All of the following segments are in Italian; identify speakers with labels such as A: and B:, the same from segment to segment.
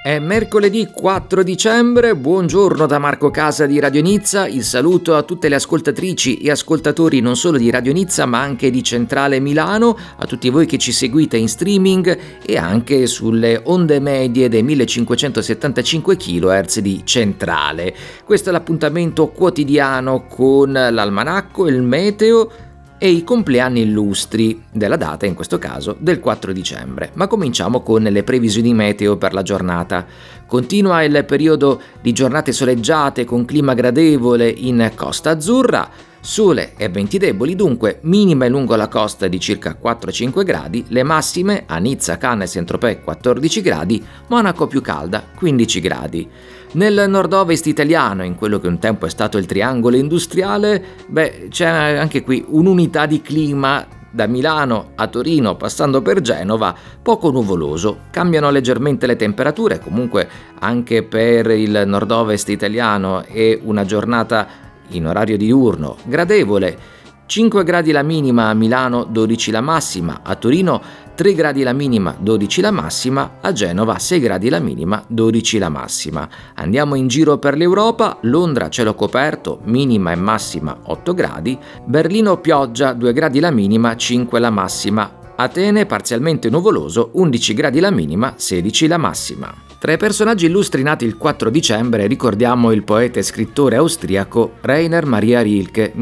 A: È mercoledì 4 dicembre, buongiorno da Marco Casa di Radio Nizza, il saluto a tutte le ascoltatrici e ascoltatori non solo di Radio Nizza ma anche di Centrale Milano, a tutti voi che ci seguite in streaming e anche sulle onde medie dei 1575 kHz di Centrale. Questo è l'appuntamento quotidiano con l'almanacco, il meteo e i compleanni illustri della data, in questo caso del 4 dicembre. Ma cominciamo con le previsioni meteo per la giornata. Continua il periodo di giornate soleggiate con clima gradevole in Costa Azzurra, sole e venti deboli, dunque minime lungo la costa di circa 4-5 gradi, le massime a Nizza, Cannes e Saint-Tropez 14 gradi, Monaco più calda 15 gradi. Nel nord-ovest italiano, in quello che un tempo è stato il triangolo industriale, c'è anche qui un'unità di clima da Milano a Torino passando per Genova, poco nuvoloso. Cambiano leggermente le temperature, comunque anche per il nord-ovest italiano è una giornata in orario diurno gradevole. 5 gradi la minima a Milano, 12 la massima, a Torino 3 gradi la minima, 12 la massima, a Genova 6 gradi la minima, 12 la massima. Andiamo in giro per l'Europa, Londra cielo coperto, minima e massima 8 gradi, Berlino pioggia 2 gradi la minima, 5 la massima, Atene parzialmente nuvoloso, 11 gradi la minima, 16 la massima. Tra i personaggi illustri nati il 4 dicembre ricordiamo il poeta e scrittore austriaco Rainer Maria Rilke,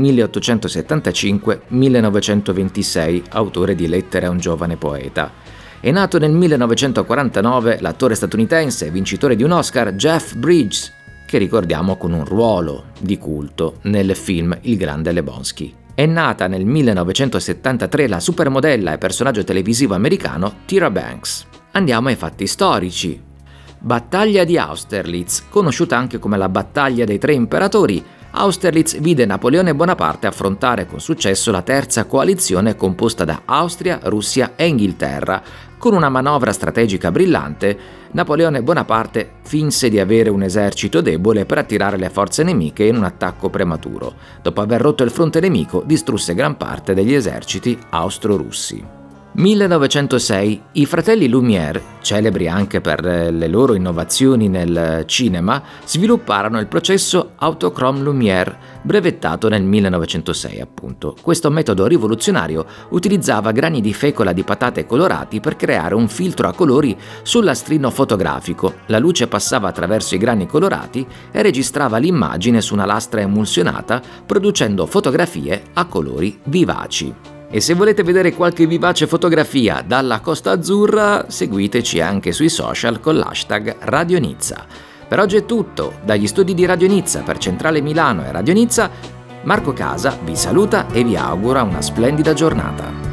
A: 1875-1926, autore di Lettere a un giovane poeta. È nato nel 1949 l'attore statunitense, vincitore di un Oscar, Jeff Bridges, che ricordiamo con un ruolo di culto nel film Il Grande Lebowski. È nata nel 1973 la supermodella e personaggio televisivo americano Tyra Banks. Andiamo ai fatti storici. Battaglia di Austerlitz, conosciuta anche come la battaglia dei tre imperatori, Austerlitz vide Napoleone Bonaparte affrontare con successo la terza coalizione composta da Austria, Russia e Inghilterra. Con una manovra strategica brillante, Napoleone Bonaparte finse di avere un esercito debole per attirare le forze nemiche in un attacco prematuro. Dopo aver rotto il fronte nemico, distrusse gran parte degli eserciti austro-russi. 1906, i fratelli Lumière, celebri anche per le loro innovazioni nel cinema, svilupparono il processo Autochrome Lumière, brevettato nel 1906 appunto. Questo metodo rivoluzionario utilizzava grani di fecola di patate colorati per creare un filtro a colori sul lastrino fotografico. La luce passava attraverso i grani colorati e registrava l'immagine su una lastra emulsionata, producendo fotografie a colori vivaci. E se volete vedere qualche vivace fotografia dalla Costa Azzurra, seguiteci anche sui social con l'hashtag Radio Nizza. Per oggi è tutto, dagli studi di Radio Nizza per Centrale Milano e Radio Nizza, Marco Casa vi saluta e vi augura una splendida giornata.